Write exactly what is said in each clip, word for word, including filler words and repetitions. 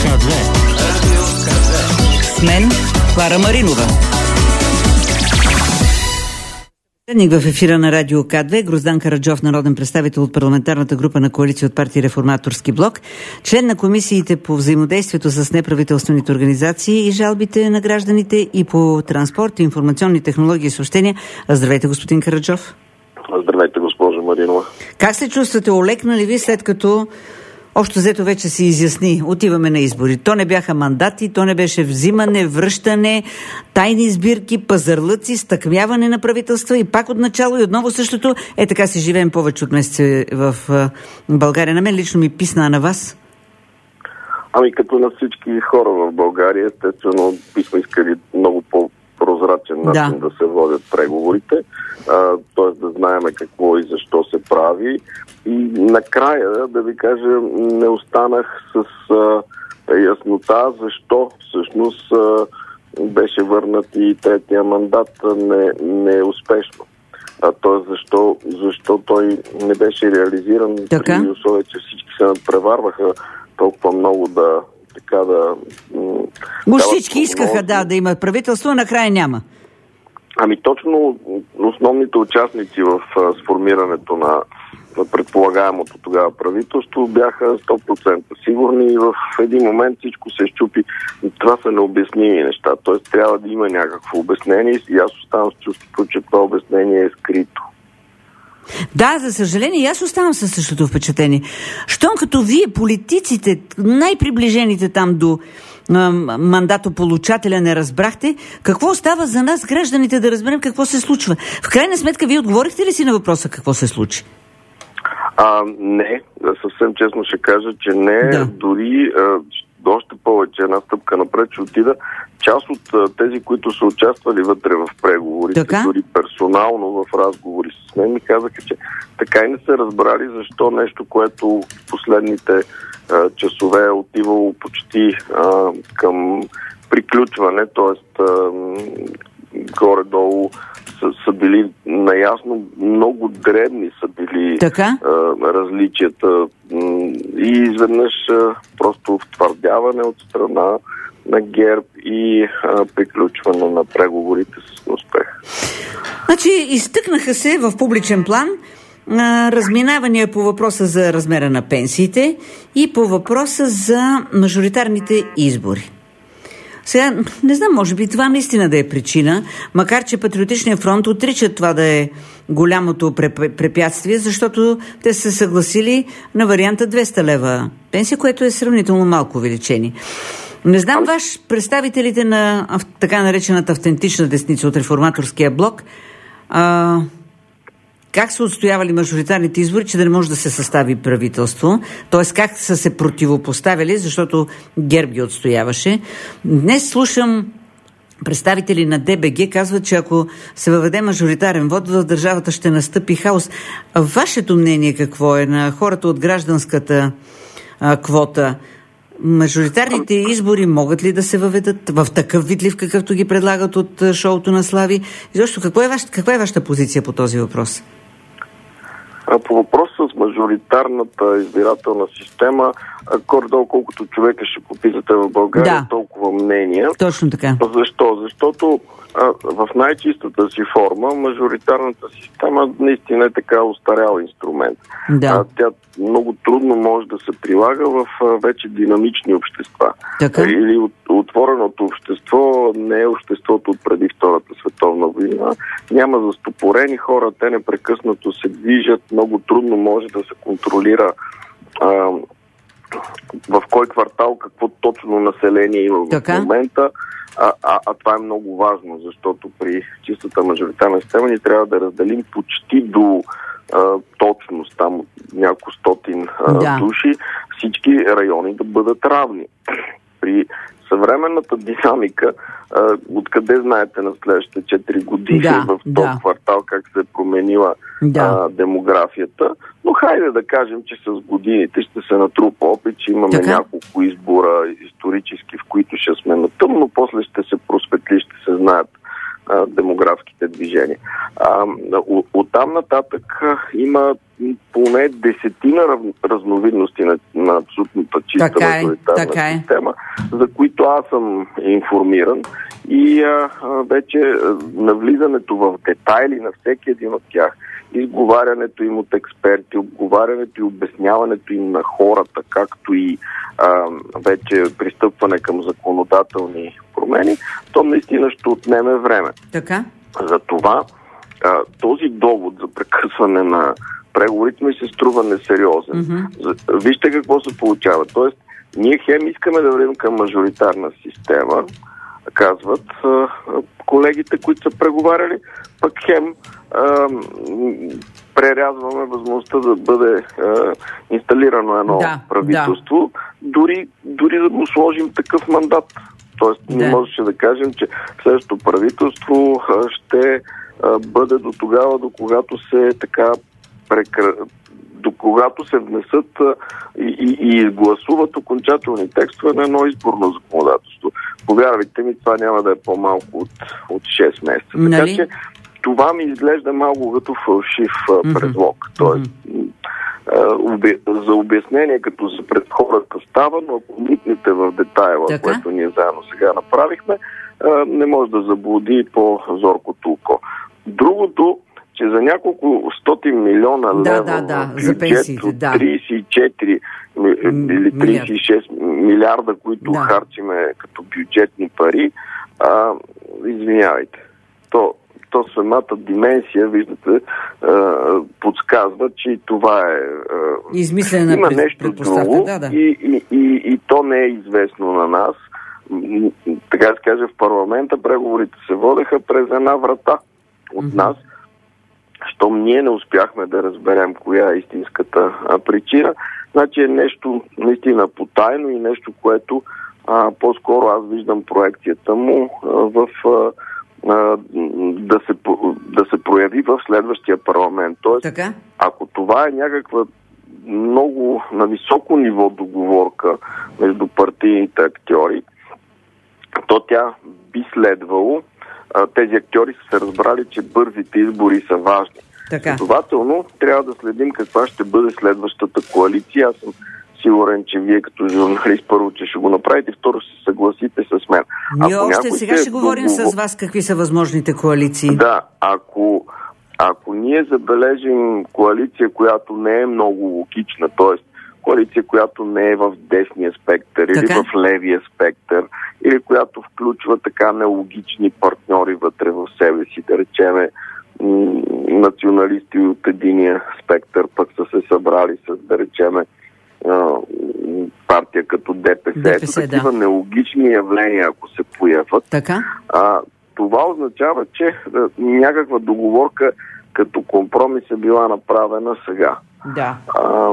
С мен Клара Маринова. В ефира на Радио К две Гроздан Караджов, народен представител от парламентарната група на коалиция от партия Реформаторски блок, член на комисиите по взаимодействието с неправителствените организации и жалбите на гражданите и по транспорт, информационни технологии и съобщения. Здравейте, господин Караджов. Здравейте, госпожо Маринова. Как се чувствате? Олекнали ви, след като общо взето вече се изясни? Отиваме на избори. То не бяха мандати, то не беше взимане, връщане, тайни сбирки, пазарлъци, стъкмяване на правителства и пак от начало и отново същото. Е, така си живеем повече от месеци в България. На мен лично ми писна, а на вас? Ами като на всички хора в България, естествено, бихме искали много по-прозрачен начин да, да се водят преговорите, т.е. да знаем какво и защо се прави. И накрая, да ви кажа, не останах с а, яснота защо всъщност а, беше върнат и третия мандат не, не е успешно. А, т.е. защо, защо той не беше реализиран така? При условие, че всички се надпреварваха толкова много да така да... М- всички искаха да, да имат правителство, а накрая няма. Ами точно основните участници в а, сформирането на предполагаемото тогава правителство бяха сто процента сигурни и в един момент всичко се щупи. Това са необясними неща. Т.е. трябва да има някакво обяснение и аз оставам с чувството, че това обяснение е скрито. Да, за съжаление, аз оставам със същото впечатление. Щом като вие, политиците, най-приближените там до мандатополучателя, не разбрахте, какво остава за нас, гражданите, да разберем какво се случва? В крайна сметка, вие отговорихте ли си на въпроса какво се случи? А, не, съвсем честно ще кажа, че не. Да. Дори а, още повече една стъпка напред ще отида. Част от а, тези, които са участвали вътре в преговорите, така? Дори персонално в разговори с мен, ми казаха, че така и не са разбрали защо нещо, което в последните а, часове е отивало почти а, към приключване, т.е. горе-долу са, са били наясно, много дребни са били а, различията и изведнъж а, просто втвърдяване от страна на ГЕРБ и а, приключване на преговорите с успех. Значи изтъкнаха се в публичен план а, разминавания по въпроса за размера на пенсиите и по въпроса за мажоритарните избори. Сега, не знам, може би това наистина да е причина, макар че Патриотичният фронт отричат това да е голямото препятствие, защото те са съгласили на варианта двеста лева пенсия, което е сравнително малко увеличение. Не знам, ваш представителите на така наречената автентична десница от Реформаторския блок, а, как са отстоявали мажоритарните избори, че да не може да се състави правителство? Т.е. как са се противопоставили, защото ГЕРБ ги отстояваше. Днес слушам представители на Д Б Г казват, че ако се въведе мажоритарен вод, в държавата ще настъпи хаос. Вашето мнение какво е на хората от гражданската а, квота? Мажоритарните избори могат ли да се въведат в такъв вид ли, в какъвто ги предлагат от шоуто на Слави? И защо, какво е вашата, каква е вашата позиция по този въпрос? По въпроса с мажоритарната избирателна система, горе-долу колкото човека ще попитате в България, да. Толкова мнения. Точно така. Защо? Защото а, в най-чистата си форма мажоритарната система наистина е така устарял инструмент. Да. А, тя много трудно може да се прилага в а, вече динамични общества. Така? Или от, отвореното общество не е обществото от преди Втората световна война. Няма застопорени хора, те непрекъснато се движат, много трудно може да се контролира а, в кой квартал какво точно население има така? В момента. А, а, а това е много важно, защото при чистата мажоритарна система ни трябва да разделим почти до а, точност, там няколко стотин а, да. души, всички райони да бъдат равни. При съвременната динамика, а, откъде знаете на следващите четири години да, в този да. квартал как се е променила да. а, демографията, но хайде да кажем, че с годините ще се натрупа опит, че имаме така? няколко избора исторически, в които ще сме на тъмно, после ще се просветли, ще се знаят а, демографските движения. А, от, оттам нататък а, има поне десетина раз, разновидности на, на абсолютната чиста мажоритарна е, система, е. за които аз съм информиран и а, вече навлизането в детайли на всеки един от тях, изговарянето им от експерти, обговарянето и обясняването им на хората, както и а, вече пристъпване към законодателни промени, то наистина ще отнеме време. Така? Затова а, този довод за прекъсване на преговорите ми се струва несериозен. Mm-hmm. Вижте какво се получава. Тоест, ние хем искаме да вървим към мажоритарна система, казват а, колегите, които са преговаряли, пък хем а, прерязваме възможността да бъде а, инсталирано едно да, правителство, да. Дори, дори да му сложим такъв мандат. Тоест, да. Ние можеше да кажем, че следващото правителство а, ще а, бъде до тогава, до когато се така прекра... до когато се внесат а, и, и гласуват окончателни текстове на едно изборно законодателство. Повярвайте ми, това няма да е по-малко от, от шест месеца. Нали? Така че това ми изглежда малко като фалшив mm-hmm. предлог. Тоест, mm-hmm. за обяснение, като за пред хората става, но ако вникнете в детайла, така? Което ние заедно сега направихме, не може да заблуди по-зоркото око. Другото, че за няколко стотин милиона да, лева да, да, бюджет пенсиите, от да. тридесет и четири или тридесет и шест милиарда, които да. харчиме като бюджетни пари, а, извинявайте. То, то самата дименсия, виждате, а, подсказва, че това е... А, измислена има пред, нещо друго да, да. И, и, и, и то не е известно на нас. Така да се каже, в парламента преговорите се водеха през една врата от mm-hmm. нас, щом ние не успяхме да разберем коя е истинската а, причина, значи е нещо наистина потайно и нещо, което а, по-скоро аз виждам проекцията му а, в а, а, да, се, да се прояви в следващия парламент. Тоест, така? Ако това е някаква много на високо ниво договорка между партийните актьори, то тя би следвало, тези актьори са се разбрали, че бързите избори са важни. Следователно, трябва да следим каква ще бъде следващата коалиция. Аз съм сигурен, че вие като журналист първо, че ще го направите, второ ще се съгласите с мен. Ние ако още сега ще говорим договор... с вас какви са възможните коалиции. Да, ако, ако ние забележим коалиция, която не е много логична, т.е. коалиция, която не е в десния спектър или така? В левия спектър, или която включва така нелогични партньори вътре в себе си, да речеме м- националисти от единия спектър, пък са се събрали с, да речеме, партия като ДПС. ДПС Ето такива да. нелогични явления, ако се появят, така? А, това означава, че а, някаква договорка като компромис е била направена сега. Да. А,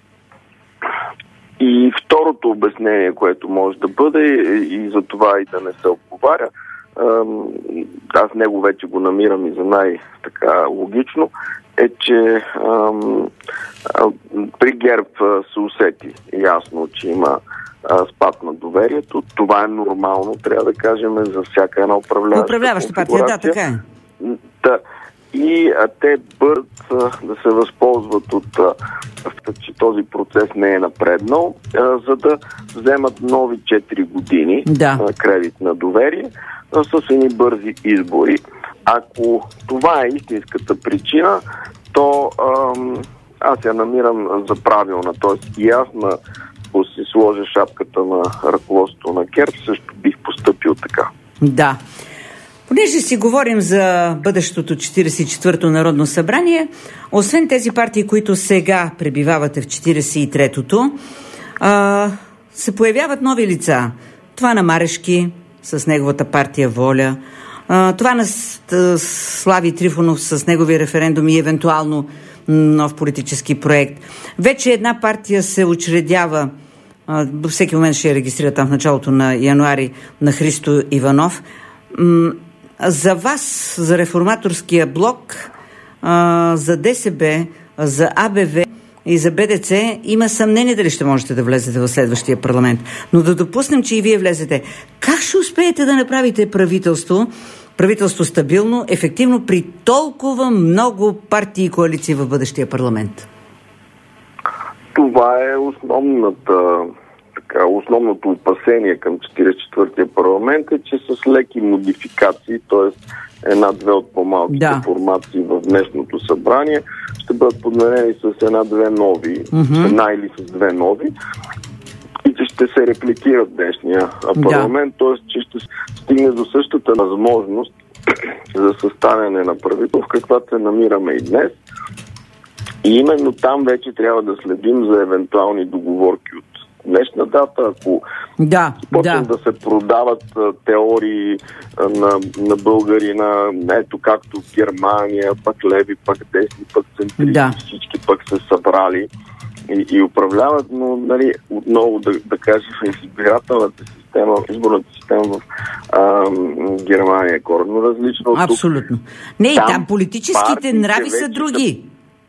и второто обяснение, което може да бъде, и за това и да не се отговаря, аз него вече го намирам и за най-така логично, е, че ам, а, при ГЕРБ а, се усети ясно, че има а, спад на доверието. Това е нормално, трябва да кажем, за всяка една управляваща управляваща партия, да, така е. Да. И а, те бързат а, да се възползват от а, че този процес не е напреднал, а, за да вземат нови четири години да. а, кредит на доверие а, с едни бързи избори. Ако това е истинската причина, то ам, аз я намирам за правилна. Тоест и аз, на, ако си сложа шапката на ръководството на ГЕРБ, също бих постъпил така. Да. Понеже си говорим за бъдещото четиридесет и четвърто Народно събрание, освен тези партии, които сега пребивавате в четиридесет и третото, а, се появяват нови лица. Това на Марешки с неговата партия Воля, а, това на Слави Трифонов с неговия референдум и евентуално нов политически проект. Вече една партия се учредява, а, всеки момент ще я регистрира там в началото на януари, на Христо Иванов. М- За вас, за реформаторския блок, а, за ДСБ, за АБВ и за БДЦ има съмнение дали ще можете да влезете в следващия парламент. Но да допуснем, че и вие влезете. Как ще успеете да направите правителство, правителство стабилно, ефективно при толкова много партии и коалиции в бъдещия парламент? Това е основната, така, основното опасение към четиридесет и четвъртия парламент е, че с леки модификации, т.е. една-две от по-малките да. формации в днешното събрание, ще бъдат подменени с една-две нови, mm-hmm. една или с две нови, и че ще се репликират днешния парламент, да. т.е. че ще стигне до същата възможност за съставяне на правителство, каквато се намираме и днес. И именно там вече трябва да следим за евентуални договорки от днешна дата. Ако да, почнат да. да се продават а, теории а, на, на българина, ето както в Германия, пък леви, пък десни, пък центристи, да. всички пък се събрали и, и управляват, но нали, отново да, да кажем, избирателната система, изборната система в а, Германия е коренно различна. Абсолютно. Не, и там, там политическите нрави са други.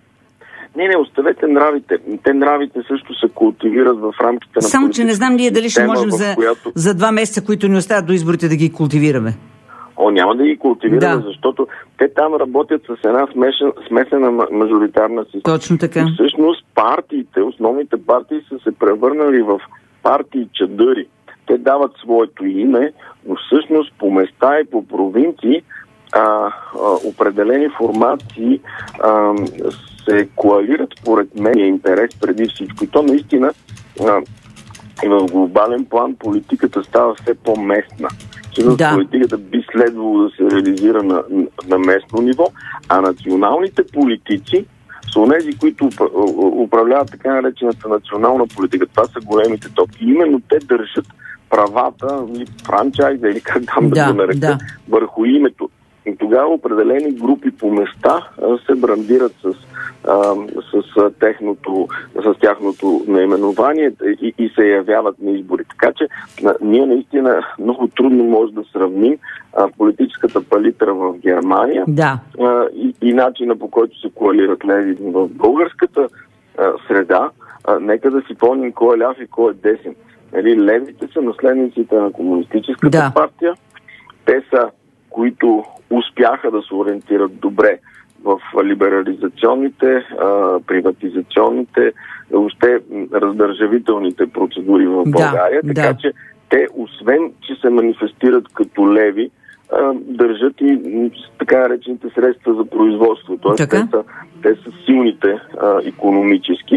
Не, не, оставете нравите. Те нравите също се култивират в рамките на... Само, че не знам ние дали ще можем за, която... за два месеца, които ни остават до изборите, да ги култивираме. О, няма да ги култивираме, да. защото те там работят с една смешен, смесена мажоритарна система. Точно така. И всъщност партиите, основните партии са се превърнали в партии чадъри. Те дават своето име, но всъщност по места и по провинции а, а, определени формации а, се коалират според мен интерес преди всичко. И то наистина а, и в глобален план политиката става все по-местна. Да. Политиката би следвало да се реализира на, на местно ниво, а националните политици са онези, които управляват така наречената национална политика. Това са големите топки. Именно те държат правата, франчайза или как там да, да го нарека, да. върху името. И тогава определени групи по места а, се брандират с, а, с, а, техното, с тяхното наименование и, и се явяват на избори. Така че а, ние наистина много трудно може да сравним а, политическата палитра в Германия да. а, и, и начина, по който се коалират леви в българската а, среда. А, нека да си помним кой е ляв и кой е десен. Нали, левите са наследниците на комунистическата да. партия. Те са, които успяха да се ориентират добре в либерализационните, приватизационните, въобще раздържавителните процедури в България. Да, така да. че те, освен че се манифестират като леви, държат и така наречените средства за производство. Тоест те са, те са силните икономически.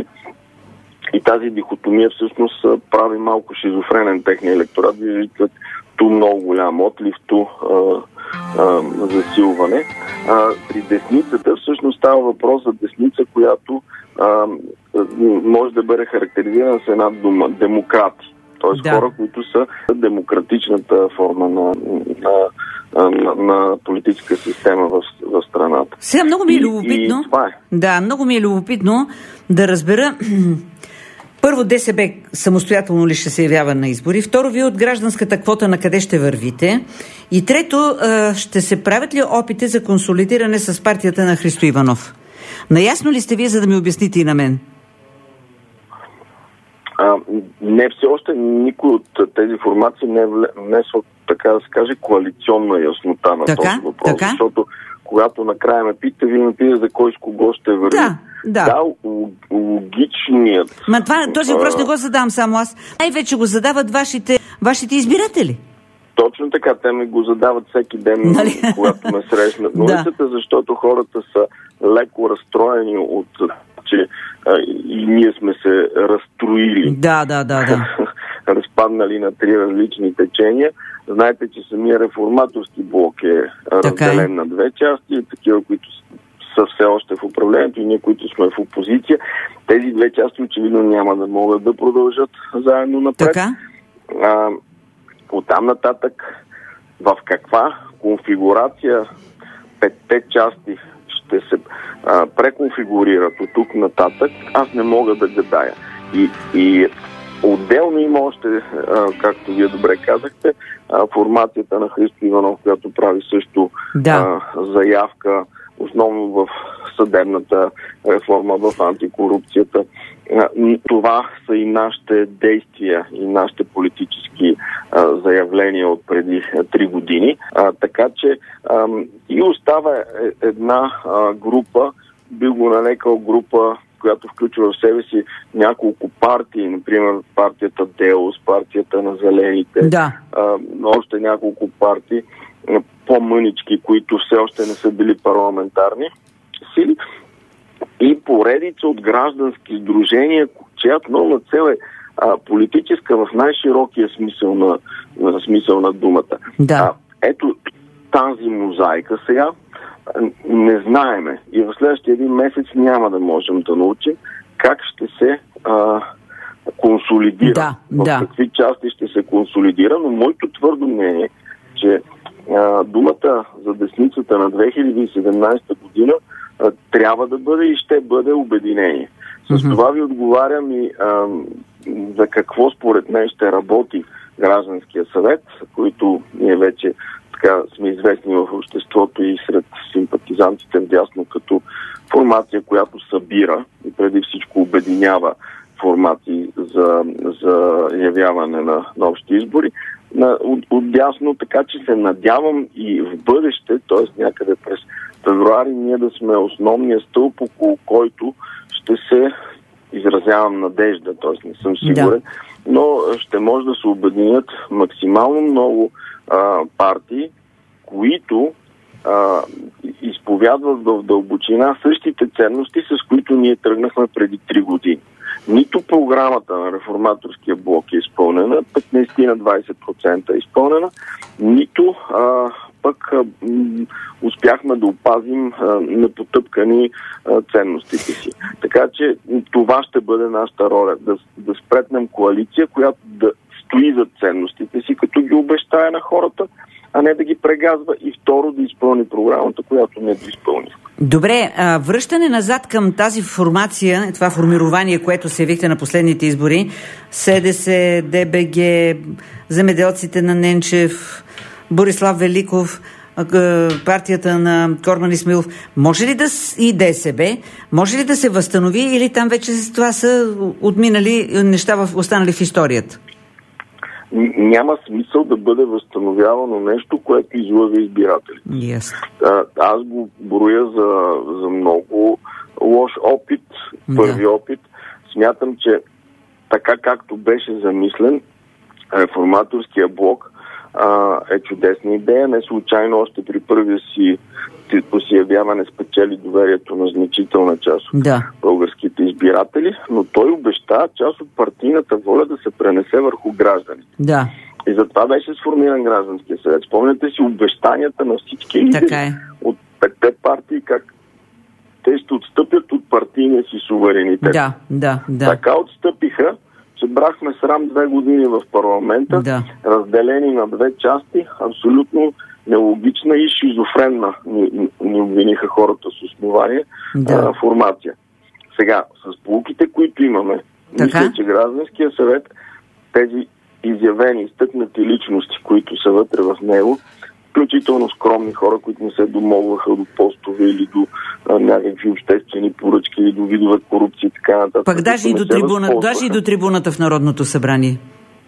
И тази дихотомия всъщност прави малко шизофренен техния електорат. Виждат ту много голям отлив, ту а, а, засилване. А, при десницата всъщност става въпрос за десница, която а, може да бъде характеризирана с една дума – демократи. Тоест да. хора, които са демократичната форма на, на, на, на политическа система в, в страната. Сега много ми е любопитно. И, и това е. Да, много ми е любопитно да разбера. Първо, ДСБ самостоятелно ли ще се явява на избори? Второ, вие от гражданската квота на къде ще вървите? И трето, ще се правят ли опити за консолидиране с партията на Христо Иванов? Наясно ли сте вие, за да ми обясните и на мен? А, не, все още никой от тези формации не е внесъл, така да се каже, коалиционна яснота на така, този въпрос. Така? Защото когато накрая ме питате, вие ме питате за кой с кого ще върви. Да. Да, да логичният... Ма това, този въпрос не го задавам само аз. Най-вече го задават вашите, вашите избиратели. Точно така, те ми го задават всеки ден, нали? Когато ме срещнат на улицата, да. защото хората са леко разстроени от че а, и ние сме се разстроили. Да, да, да, да. Разпаднали на три различни течения. Знаете, че самия реформаторски блок е разделен е. на две части, такива, които са все още в управлението и ние, които сме в опозиция. Тези две части очевидно няма да могат да продължат заедно напред. Така? А, оттам нататък в каква конфигурация петте части ще се а, преконфигурират от тук нататък, аз не мога да гадая. И, и отделно има още, а, както вие добре казахте, а, формацията на Христо Иванов, която прави също да. а, заявка основно в съдебната реформа, в антикорупцията. Това са и нашите действия, и нашите политически а, заявления от преди три години. А, така че а, и остава една а, група, би го нарекал група, която включва в себе си няколко партии, например партията Деус, партията на Зелените, да. а, още няколко партии, по-мънички, които все още не са били парламентарни сили, и поредица от граждански сдружения, чиято новна цел е а, политическа в най-широкия смисъл на, на смисъл на думата. Да. А, ето тази мозайка сега не знаеме и в следващия един месец няма да можем да научим как ще се а, консолидира, да, в да. какви части ще се консолидира, но моето твърдо мнение, че а, думата за десницата на две хиляди и седемнадесета година а, трябва да бъде и ще бъде обединение. С mm-hmm. това ви отговарям и а, за какво според мен ще работи гражданския съвет, който ние вече така сме известни в обществото и сред симпатизантите вдясно като формация, която събира и преди всичко обединява формации за, за явяване на, на общи избори. На, от, отдясно, така че се надявам и в бъдеще, т.е. някъде през февруари, ние да сме основния стълб, около който ще се изразявам надежда, т.е. не съм сигурен, да. Но ще може да се обединят максимално много а, партии, които а, изповядват в дълбочина същите ценности, с които ние тръгнахме преди три години. Нито програмата на реформаторския блок е изпълнена, петнайсет на двайсет процента е изпълнена, нито а, пък а, м- успяхме да опазим а, непотъпкани а, ценностите си. Така че това ще бъде нашата роля, да, да спретнем коалиция, която да стои за ценностите си, като ги обещае на хората, а не да ги прегазва, и второ да изпълни програмата, която не да изпълни. Добре, а, връщане назад към тази формация, това формирование, което се явихте на последните избори, СДС, ДБГ, земеделците на Ненчев, Борислав Великов, партията на Корман Исмаилов, може ли да и ДСБ, може ли да се възстанови, или там вече това са отминали неща, в, останали в историята? Няма смисъл да бъде възстановявано нещо, което излъга избиратели. Yes. Аз го броя за, за много лош опит, първи да. опит. Смятам, че така както беше замислен, реформаторския блок а, е чудесна идея. Не случайно още при първия си си явяване спечели доверието на значителна част от да. българските избиратели, но той обеща част от партийната воля да се пренесе върху гражданите. Да. И затова беше сформиран гражданския съвет. Спомняте си обещанията на всички лидери е. от петте партии, как те ще отстъпят от партийния си суверенитет. Да, да, да. Така отстъпиха, че брахме срам две години в парламента, да. разделени на две части, абсолютно нелогична и шизофренна, ни, ни обвиниха хората с основание, да. а, формация. Сега, с полуките, които имаме, така? Мисля, че гражданския съвет, тези изявени, изтъкнати личности, които са вътре в него, включително скромни хора, които не се домогваха до постове или до а, някакви обществени поръчки или до видове корупции и така нататък. Пък даже и, до трибуна, даже и до трибуната в Народното събрание.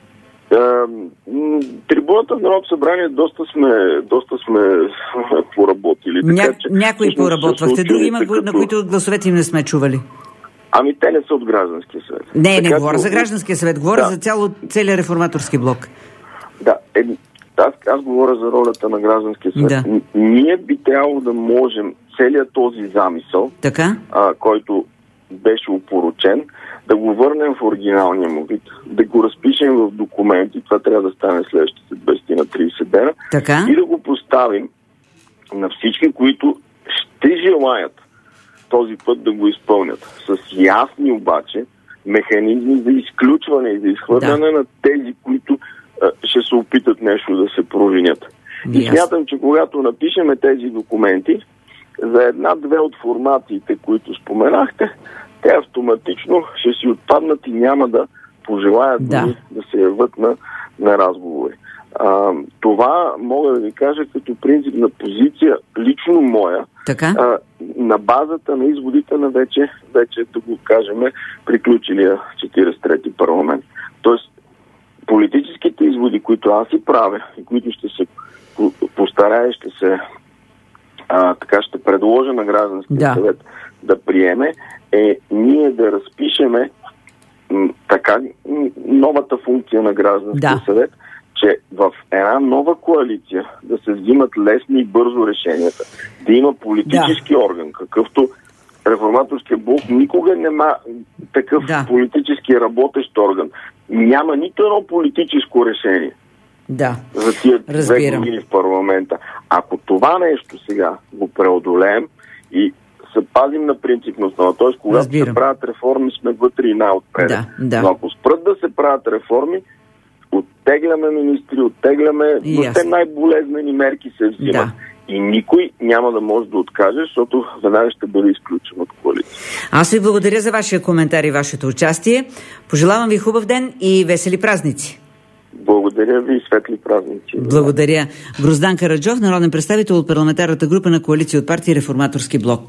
Трибуната в Народното събрание доста сме, доста сме поработили. Ня, така, че, някои поработвахте, други има, като... на които гласовете им не сме чували. Ами те не са от гражданския съвет. Не, така, не говоря за гражданския съвет, говоря да. за цяло, целия реформаторски блок. Да, е, аз, аз говоря за ролята на гражданския съвет. Да. Ние би трябвало да можем целият този замисъл, така? А, който беше опорочен, да го върнем в оригиналния му вид, да го разпишем в документи, това трябва да стане следващите двайсет на трийсет дена, така? И да го поставим на всички, които ще желаят този път да го изпълнят. С ясни обаче механизми за изключване и за изхвърляне да. на тези, които а, ще се опитат нещо да се провинят. Yes. И смятам, че когато напишеме тези документи, за една-две от формациите, които споменахте, те автоматично ще си отпаднат и няма да пожелаят да, да се яват на, на разговори. А, това мога да ви кажа като принципна позиция, лично моя, така? А, на базата на изводите на вече, вече да го кажем, приключилия четирийсет и трети парламент. Тоест, политическите изводи, които аз си правя и които ще се постарая, ще се а, така ще предложа на гражданския да. съвет да приеме, е ние да разпишеме м, така новата функция на гражданския да. съвет, че в една нова коалиция да се взимат лесни и бързо решенията, да има политически да. орган, какъвто Реформаторския блок никога няма такъв да. политически работещ орган. Няма нито едно политическо решение да. за тия две години в парламента. Ако това нещо сега го преодолеем и се пазим на принципност, т.е. когато Разбирам. се правят реформи, сме вътре и най-отпред. Да, да. Но ако спрат да се правят реформи, оттегляме министри, оттегляме, но те най-болезнени мерки се взимат. Да. И никой няма да може да откаже, защото веднага ще бъде изключен от коалиция. Аз ви благодаря за вашия коментар и вашето участие. Пожелавам ви хубав ден и весели празници. Благодаря ви и светли празници. Благодаря. Гроздан Караджов, народен представител от парламентарната група на коалиция от партия Реформаторски блок.